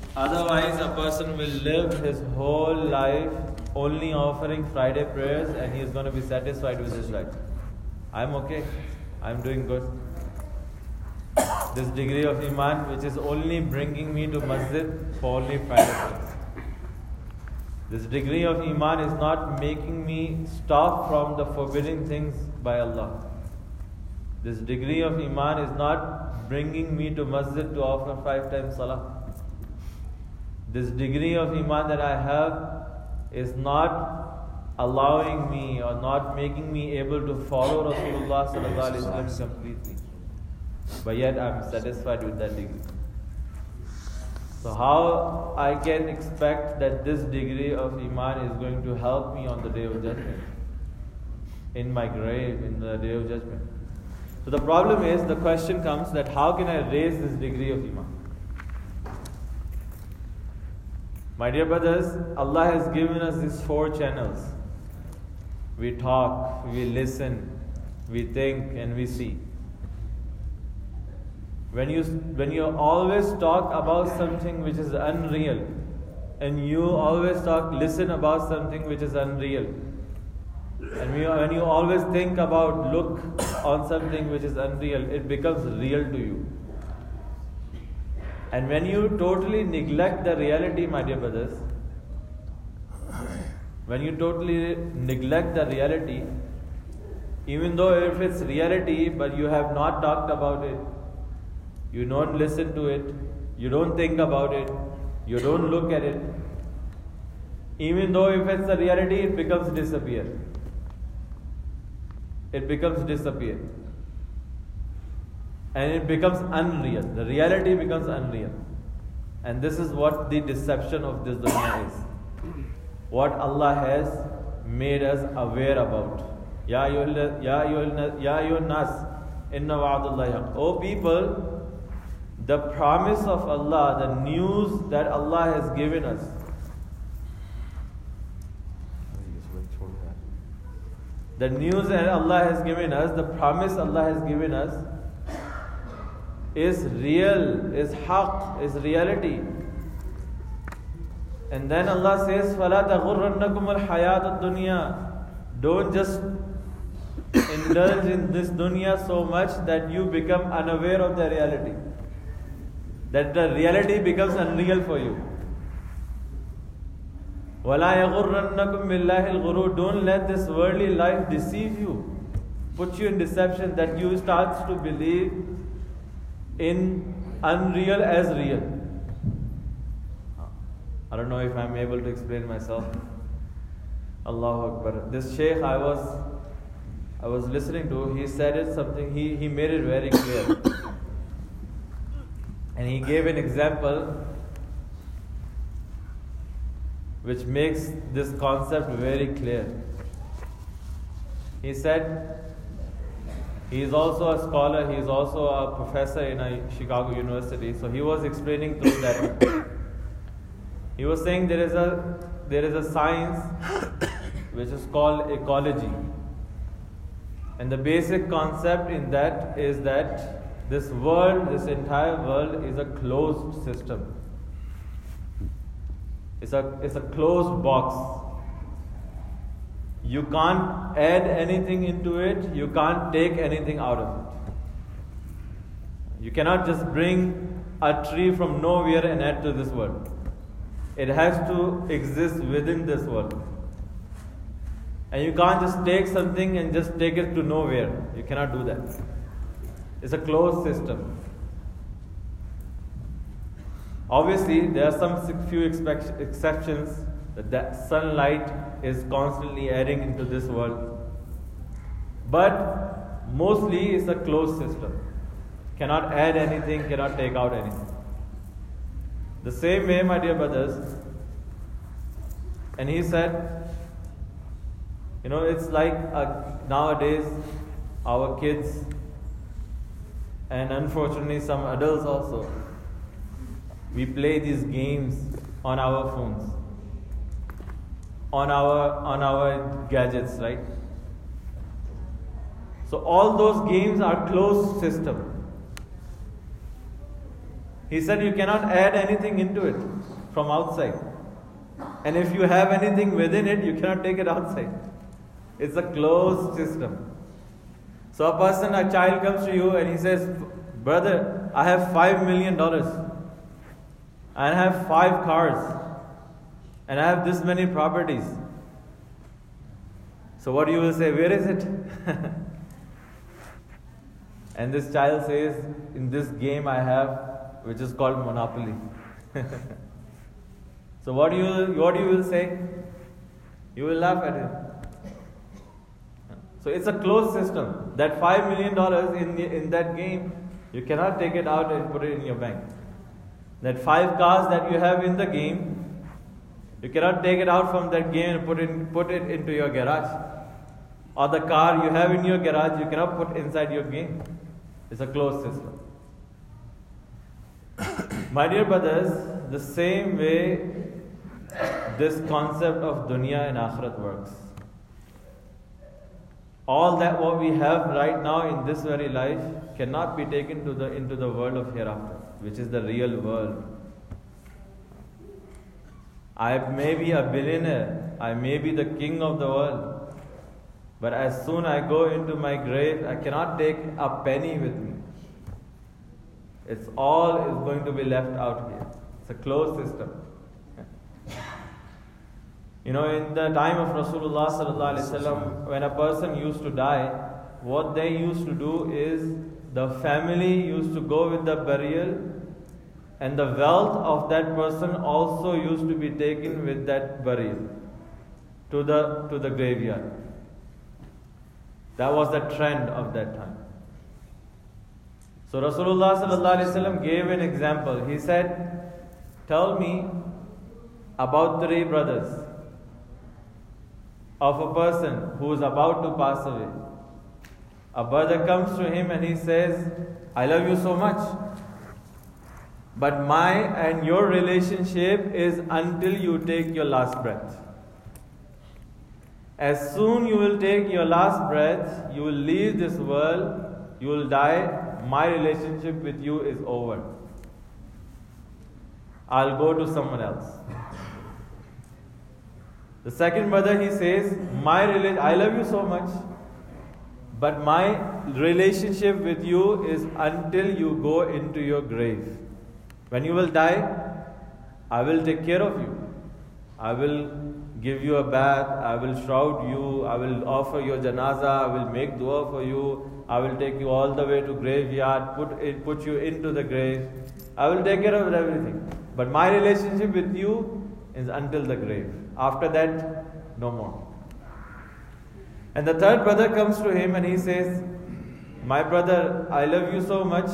Otherwise, a person will live his whole life only offering Friday prayers and he is going to be satisfied with his life. I'm okay. I'm doing good. This degree of Iman which is only bringing me to masjid for only Friday prayers. This degree of Iman is not making me stop from the forbidden things by Allah. This degree of Iman is not bringing me to masjid to offer 5 times salah. This degree of Iman that I have is not allowing me or not making me able to follow Rasulullah sallallahu alaihi wasallam completely. But yet I am satisfied with that degree. So how I can expect that this degree of Iman is going to help me on the Day of Judgment? In my grave, in the Day of Judgment. So the problem is, the question comes that how can I raise this degree of Iman? My dear brothers, Allah has given us these 4 channels. We talk, we listen, we think, and we see. When you always talk about something which is unreal, and you always listen about something which is unreal, and when you always think about, look on something which is unreal, it becomes real to you. And when you totally neglect the reality, my dear brothers, when you totally neglect the reality, even though if it's reality, but you have not talked about it, you don't listen to it, you don't think about it, you don't look at it, even though if it's a reality, it becomes disappear. It becomes disappear. And it becomes unreal. The reality becomes unreal. And this is what the deception of this dunya is. What Allah has made us aware about. Ya ayyuhan nas, inna wa'dallahi haqq. O people, the promise of Allah, the news that Allah has given us, the news that Allah has given us, the promise Allah has given us, is real, is haqq, is reality. And then Allah says, فَلَا تَغُرَّنَّكُمُ الْحَيَاةُ الدُّنْيَا. Don't just indulge in this dunya so much that you become unaware of the reality. That the reality becomes unreal for you. وَلَا يَغُرَّنَّكُمْ بِاللَّهِ الْغُرُورُ. Don't let this worldly life deceive you, put you in deception, that you start to believe in unreal as real. I don't know if I'm able to explain myself. Allahu Akbar. This Shaykh I was listening to, he said it something, he made it very clear. And he gave an example which makes this concept very clear. He said, he is also a scholar, he is also a professor in a Chicago University. So he was explaining through that. He was saying there is a science which is called ecology. And the basic concept in that is that this world, this entire world is a closed system. It's a closed box. You can't add anything into it. You can't take anything out of it. You cannot just bring a tree from nowhere and add to this world. It has to exist within this world. And you can't just take something and just take it to nowhere. You cannot do that. It's a closed system. Obviously, there are some few exceptions, that sunlight is constantly adding into this world. But mostly it's a closed system. Cannot add anything, cannot take out anything. The same way, my dear brothers, and he said, it's like nowadays our kids, and unfortunately some adults also, we play these games on our phones, on our gadgets, right? So all those games are closed system. He said you cannot add anything into it from outside. And if you have anything within it, you cannot take it outside. It's a closed system. So a child comes to you and he says, brother, I have $5 million. I have 5 cars. And I have this many properties. So what you will say, where is it? And this child says, in this game I have, which is called Monopoly. So what you will say? You will laugh at him. So it's a closed system. That $5 million in that game, you cannot take it out and put it in your bank. That 5 cars that you have in the game, you cannot take it out from that game and put it into your garage. Or the car you have in your garage, you cannot put inside your game. It's a closed system. My dear brothers, the same way this concept of dunya and akhirat works. All that what we have right now in this very life cannot be taken into the world of hereafter, which is the real world. I may be a billionaire, I may be the king of the world, but as soon I go into my grave, I cannot take a penny with me. It's all is going to be left out here. It's a closed system. In the time of Rasulullah sallallahu alaihi wasallam, when a person used to die, what they used to do is the family used to go with the burial, and the wealth of that person also used to be taken with that burial to the graveyard. That was the trend of that time. So Rasulullah sallallahu alaihi wasallam gave an example. He said, tell me about 3 brothers of a person who is about to pass away. A brother comes to him and he says, I love you so much, but my and your relationship is until you take your last breath. As soon you will take your last breath, you will leave this world, you will die, my relationship with you is over. I'll go to someone else. The second brother, he says, I love you so much, but my relationship with you is until you go into your grave. When you will die, I will take care of you. I will give you a bath, I will shroud you, I will offer your janazah, I will make dua for you, I will take you all the way to graveyard, put you into the grave. I will take care of everything. But my relationship with you is until the grave. After that, no more. And the third brother comes to him and he says, my brother, I love you so much,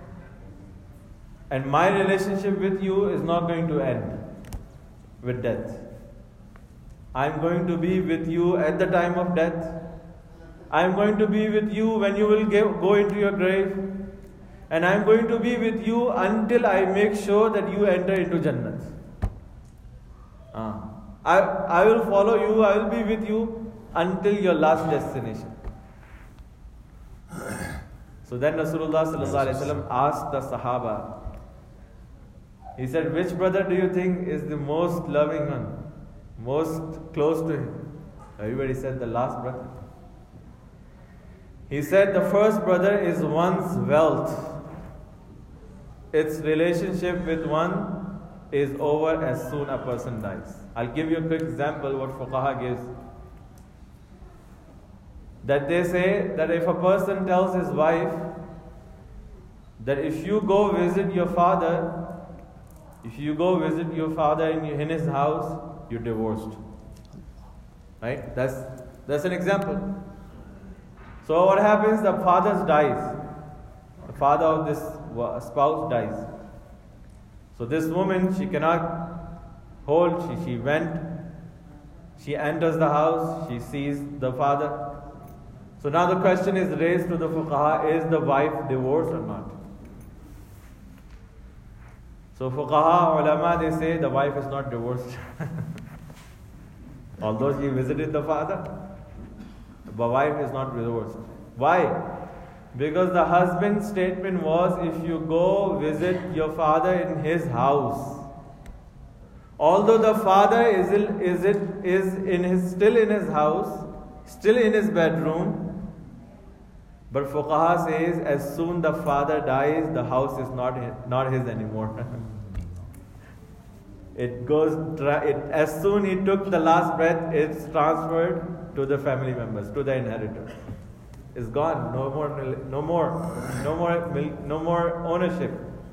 and my relationship with you is not going to end with death. I am going to be with you at the time of death. I am going to be with you when you will go into your grave. And I am going to be with you until I make sure that you enter into Jannat. I will follow you, I will be with you until your last destination. So then Rasulullah sallallahu alaihi wasallam asked the Sahaba, he said, which brother do you think is the most loving one, most close to him? Everybody said the last brother. He said the first brother is one's wealth. Its relationship with one is over as soon a person dies. I'll give you a quick example what Fuqaha gives. That they say that if a person tells his wife that if you go visit your father in his house, you're divorced. Right? That's an example. So what happens? The father dies. The father of this spouse dies. So this woman, she cannot hold. She went. She enters the house. She sees the father. So now the question is raised to the fuqaha, is the wife divorced or not? So fuqaha, ulama, they say the wife is not divorced. Although she visited the father, the wife is not divorced. Why? Because the husband's statement was, if you go visit your father in his house, although the father is still in his house, still in his bedroom, but Fuqaha says as soon the father dies, the house is not his anymore. As soon he took the last breath, it's transferred to the family members, to the inheritor. It's gone. No more ownership.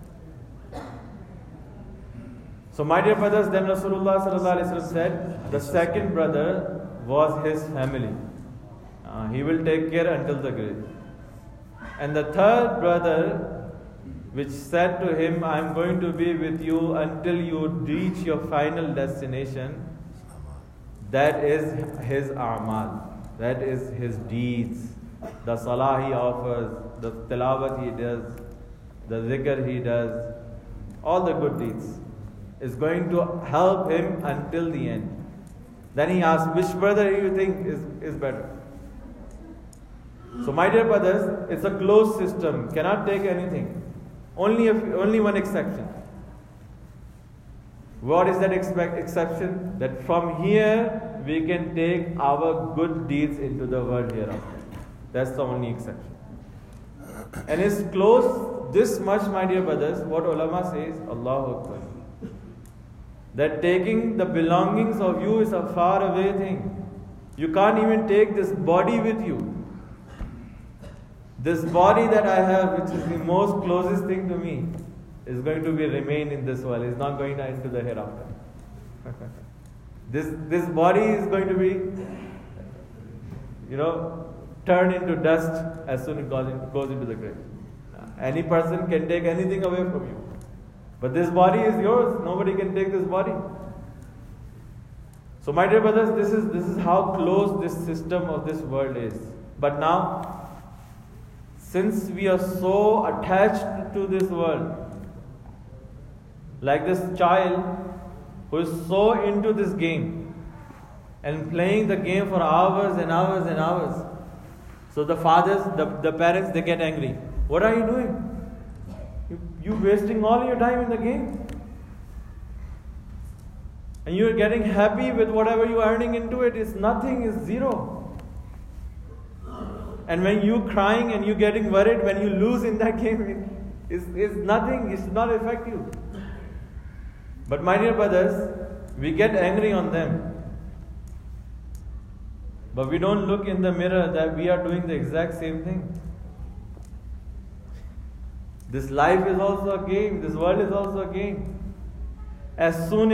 So my dear brothers, then Rasulullah sallallahu alaihi wasallam said, the second brother was his family. He will take care until the grave. And the third brother, which said to him, I am going to be with you until you reach your final destination, that is his a'mal, that is his deeds. The salah he offers, the tilawat he does, the zikr he does, all the good deeds is going to help him until the end. Then he asked, which brother do you think is better? So my dear brothers, it's a closed system, cannot take anything. Only one exception. What is that exception? That from here we can take our good deeds into the world hereafter. That's the only exception. And it's close this much, my dear brothers, what ulama says, Allahu Akbar, that taking the belongings of you is a far away thing. You can't even take this body with you. This body that I have, which is the most closest thing to me, is going to remain in this world. It's not going into the hereafter. This body is going to be, turned into dust as soon as it goes into the grave. Any person can take anything away from you. But this body is yours. Nobody can take this body. So my dear brothers, this is how close this system of this world is. But now, since we are so attached to this world, like this child who is so into this game and playing the game for hours and hours and hours, so the fathers, the parents, they get angry. What are you doing? You're wasting all your time in the game. And you're getting happy with whatever you're earning into it. It's nothing, it's zero. And when you're crying and you're getting worried when you lose in that game, it's nothing, it should not affect you. But my dear brothers, we get angry on them. But we don't look in the mirror that we are doing the exact same thing. This life is also a game. This world is also a game. As soon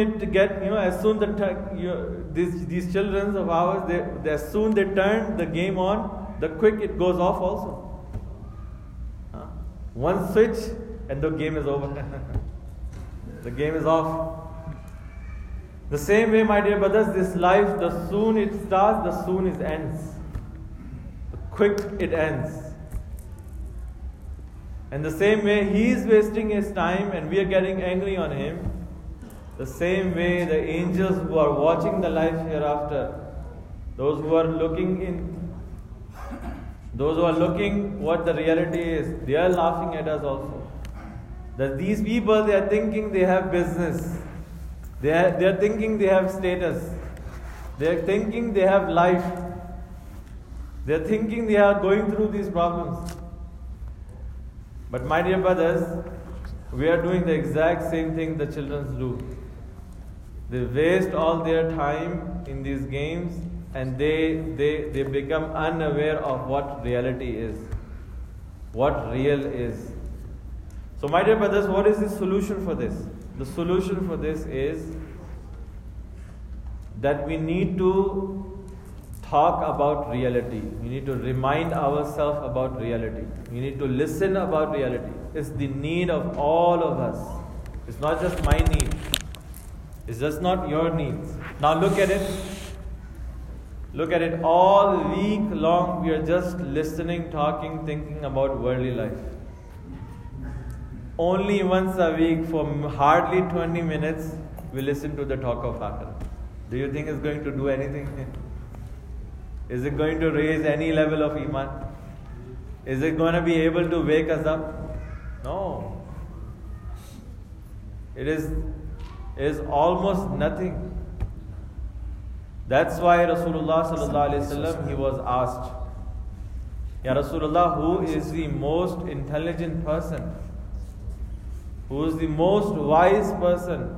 these children of ours, as soon they turn the game on, the quick it goes off also. One switch and the game is over. The game is off. The same way, my dear brothers, this life, the soon it starts, the soon it ends. The quick it ends. And the same way he is wasting his time and we are getting angry on him, the same way the angels who are watching the life hereafter, those who are looking what the reality is, they are laughing at us also. That these people, they are thinking they have business. They are thinking they have status. They are thinking they have life. They are thinking they are going through these problems. But my dear brothers, we are doing the exact same thing the children do. They waste all their time in these games and they become unaware of what reality is, what real is. So my dear brothers, what is the solution for this? The solution for this is that we need to talk about reality. We need to remind ourselves about reality. We need to listen about reality. It's the need of all of us. It's not just my need. It's just not your needs. Now look at it. Look at it. All week long we are just listening, talking, thinking about worldly life. Only once a week for hardly 20 minutes we listen to the talk of Akhirah. Do you think it's going to do anything? Is it going to raise any level of Iman? Is it going to be able to wake us up? No. It is almost nothing. That's why Rasulullah sallallahu alaihi wasallam, he was asked, Ya Rasulullah, who is the most intelligent person? Who is the most wise person?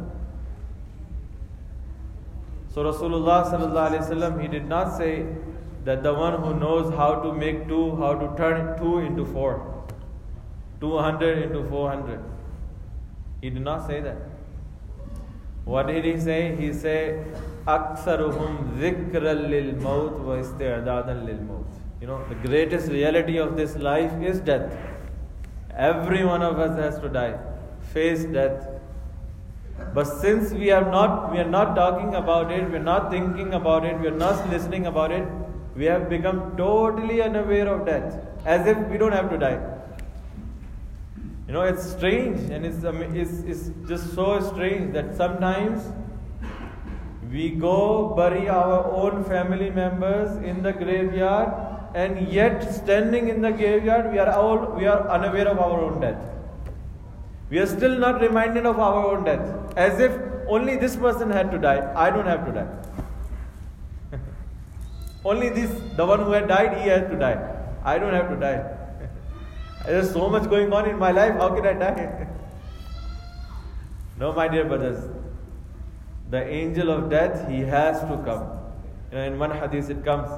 So Rasulullah sallallahu alaihi wasallam, he did not say that the one who knows how to make two, how to turn 2 into 4, 200 into 400. He did not say that. What did he say? He said, "Aktharuhum dhikran lil maut wa isti'dadan lil maut." You know, the greatest reality of this life is death. Every one of us has to die, face death. But since we are not talking about it, we are not thinking about it, we are not listening about it, we have become totally unaware of death, as if we don't have to die. You know, it's strange, and it's just so strange that sometimes we go bury our own family members in the graveyard, and yet standing in the graveyard, we are unaware of our own death. We are still not reminded of our own death, as if only this person had to die. I don't have to die. Only the one who had died, he had to die. I don't have to die. There's so much going on in my life, how can I die? No, my dear brothers. The angel of death, he has to come. You know, in one hadith it comes,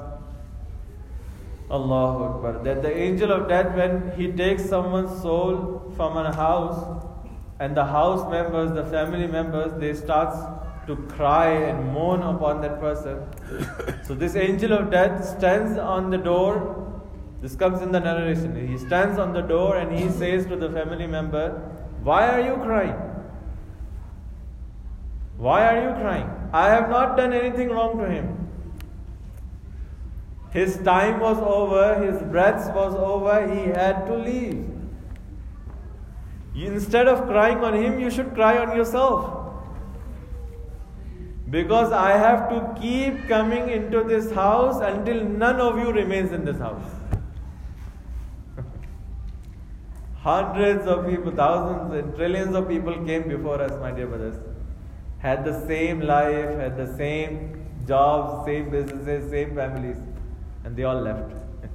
Allahu Akbar, that the angel of death, when he takes someone's soul from a house, and the house members, the family members, they start to cry and moan upon that person. So this angel of death stands on the door. This comes in the narration. He stands on the door and he says to the family member, "Why are you crying? Why are you crying? I have not done anything wrong to him. His time was over, his breath was over, he had to leave. Instead of crying on him, you should cry on yourself. Because I have to keep coming into this house until none of you remains in this house." Hundreds of people, thousands and trillions of people came before us, my dear brothers. Had the same life, had the same jobs, same businesses, same families. And they all left.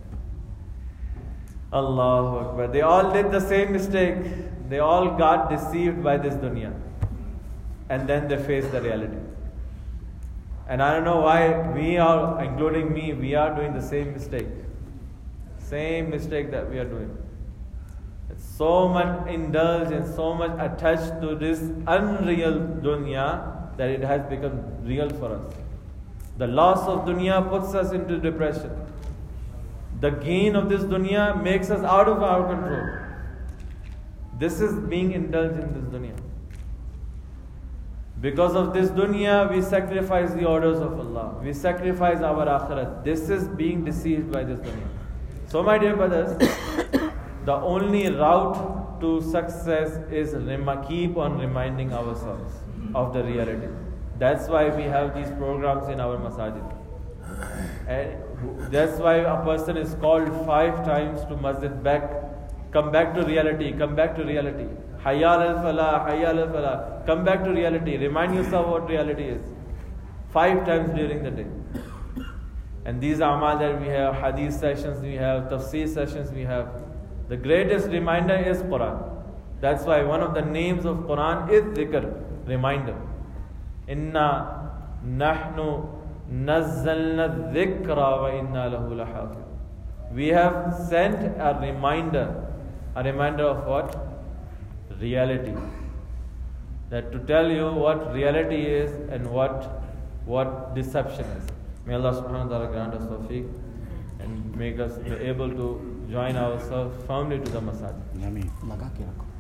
Allahu Akbar. They all did the same mistake. They all got deceived by this dunya. And then they faced the reality. And I don't know why we are, including me, we are doing the same mistake. Same mistake that we are doing. It's so much indulged and so much attached to this unreal dunya that it has become real for us. The loss of dunya puts us into depression. The gain of this dunya makes us out of our control. This is being indulged in this dunya. Because of this dunya, we sacrifice the orders of Allah. We sacrifice our akhirat. This is being deceived by this dunya. So my dear brothers, the only route to success is keep on reminding ourselves of the reality. That's why we have these programs in our masajid. And that's why a person is called 5 times to masjid back. Come back to reality, come back to reality. Hayyal al-falah, hayyal al-falah. Come back to reality. Remind yourself what reality is. 5 times during the day. And these amal that we have, hadith sessions we have, tafsir sessions we have. The greatest reminder is Quran. That's why one of the names of Quran is dhikr, reminder. Inna nahnu nazzalna dhikra wa inna lahu lahafidh. We have sent a reminder of what? Reality. That to tell you what reality is and what deception is. May Allah subhanahu wa ta'ala grant us tawfiq and make us be able to join ourselves firmly to the masajid. Ameen.